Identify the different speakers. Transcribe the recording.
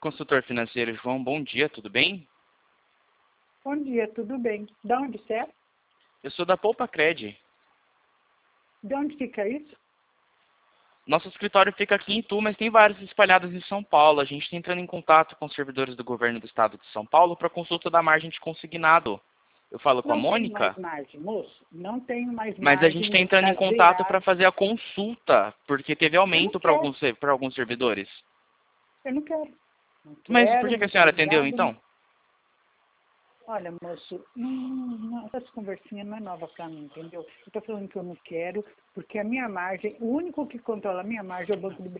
Speaker 1: consultor financeiro João, bom dia, tudo bem?
Speaker 2: Bom dia, tudo bem? De onde você é?
Speaker 1: Eu sou da Poupa Cred.
Speaker 2: De onde fica isso?
Speaker 1: Nosso escritório fica aqui em Itu, mas tem vários espalhados em São Paulo. A gente está entrando em contato com os servidores do governo do estado de São Paulo para consulta da margem de consignado. Eu falo com a
Speaker 2: Não tenho
Speaker 1: Mônica,
Speaker 2: mais margem, moço. Não tenho mais
Speaker 1: mas a gente está
Speaker 2: margem
Speaker 1: entrando em
Speaker 2: para
Speaker 1: contato para
Speaker 2: zerar.
Speaker 1: fazer a consulta, porque teve
Speaker 2: Eu não
Speaker 1: aumento para
Speaker 2: quero.
Speaker 1: alguns servidores.
Speaker 2: Eu não quero. Não
Speaker 1: Mas por
Speaker 2: quero,
Speaker 1: que a
Speaker 2: muito
Speaker 1: senhora atendeu
Speaker 2: obrigado.
Speaker 1: então?
Speaker 2: Olha, moço, essa conversinha não é nova para mim, entendeu? Eu estou falando que eu não quero, porque a minha margem, o único que controla a minha margem é o Banco do